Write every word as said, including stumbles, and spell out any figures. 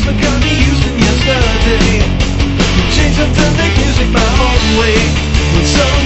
Paul's McCartney Houston yesterday. Change up to make music my own way. When so